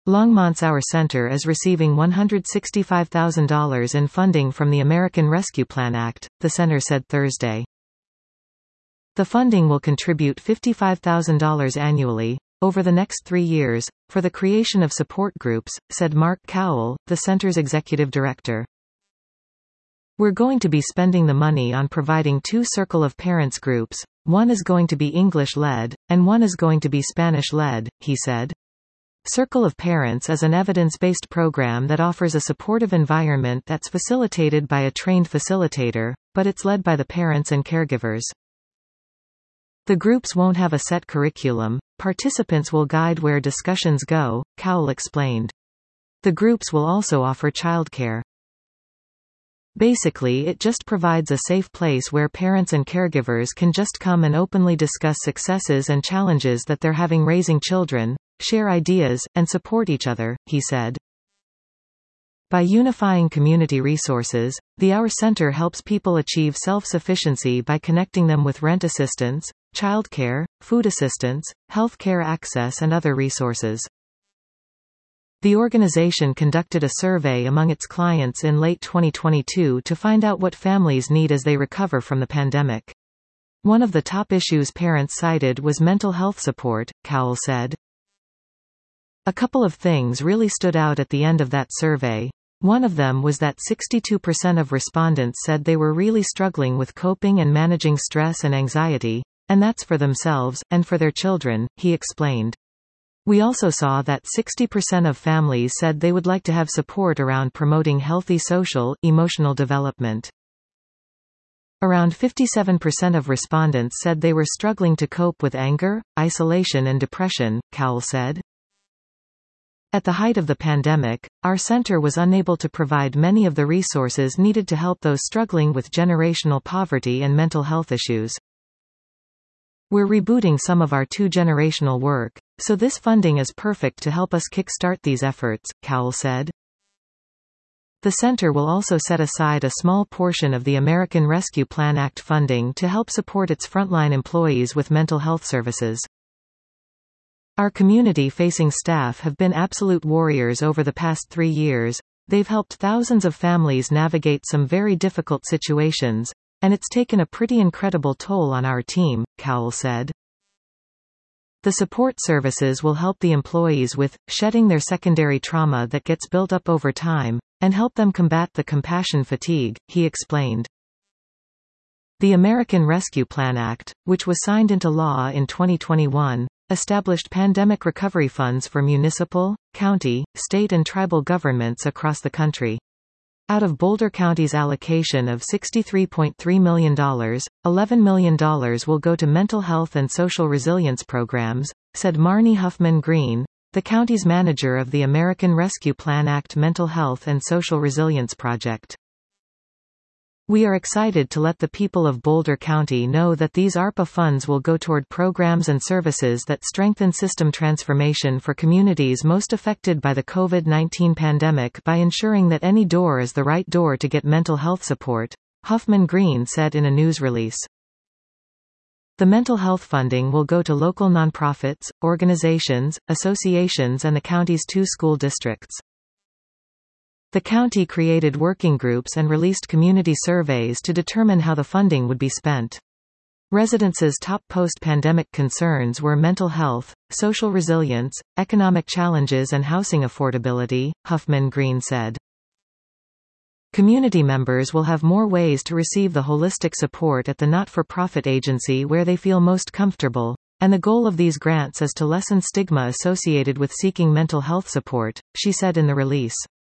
Longmont's Our Center is receiving $165,000 in funding from the American Rescue Plan Act, the center said Thursday. The funding will contribute $55,000 annually, over the next 3 years, for the creation of support groups, said Mark Cowell, the center's executive director. We're going to be spending the money on providing 2 Circle of Parents groups, one is going to be English-led, and one is going to be Spanish-led, he said. Circle of Parents is an evidence-based program that offers a supportive environment that's facilitated by a trained facilitator, but it's led by the parents and caregivers. The groups won't have a set curriculum, participants will guide where discussions go, Cowell explained. The groups will also offer childcare. Basically, it just provides a safe place where parents and caregivers can just come and openly discuss successes and challenges that they're having raising children, share ideas, and support each other, he said. By unifying community resources, the Our Center helps people achieve self-sufficiency by connecting them with rent assistance, childcare, food assistance, health care access and other resources. The organization conducted a survey among its clients in late 2022 to find out what families need as they recover from the pandemic. One of the top issues parents cited was mental health support, Cowell said. A couple of things really stood out at the end of that survey. One of them was that 62% of respondents said they were really struggling with coping and managing stress and anxiety, and that's for themselves, and for their children, he explained. We also saw that 60% of families said they would like to have support around promoting healthy social, emotional development. Around 57% of respondents said they were struggling to cope with anger, isolation and depression, Cowell said. At the height of the pandemic, our center was unable to provide many of the resources needed to help those struggling with generational poverty and mental health issues. We're rebooting some of our 2-generational work, so this funding is perfect to help us kickstart these efforts, Cowell said. The center will also set aside a small portion of the American Rescue Plan Act funding to help support its frontline employees with mental health services. Our community-facing staff have been absolute warriors over the past 3 years. They've helped thousands of families navigate some very difficult situations, and it's taken a pretty incredible toll on our team, Cowell said. The support services will help the employees with shedding their secondary trauma that gets built up over time, and help them combat the compassion fatigue, he explained. The American Rescue Plan Act, which was signed into law in 2021, established pandemic recovery funds for municipal, county, state and tribal governments across the country. Out of Boulder County's allocation of $63.3 million, $11 million will go to mental health and social resilience programs, said Marnie Huffman-Green, the county's manager of the American Rescue Plan Act Mental Health and Social Resilience Project. We are excited to let the people of Boulder County know that these ARPA funds will go toward programs and services that strengthen system transformation for communities most affected by the COVID-19 pandemic by ensuring that any door is the right door to get mental health support, Huffman-Green said in a news release. The mental health funding will go to local nonprofits, organizations, associations and the county's 2 school districts. The county created working groups and released community surveys to determine how the funding would be spent. Residents' top post-pandemic concerns were mental health, social resilience, economic challenges and housing affordability, Huffman-Green said. Community members will have more ways to receive the holistic support at the not-for-profit agency where they feel most comfortable, and the goal of these grants is to lessen stigma associated with seeking mental health support, she said in the release.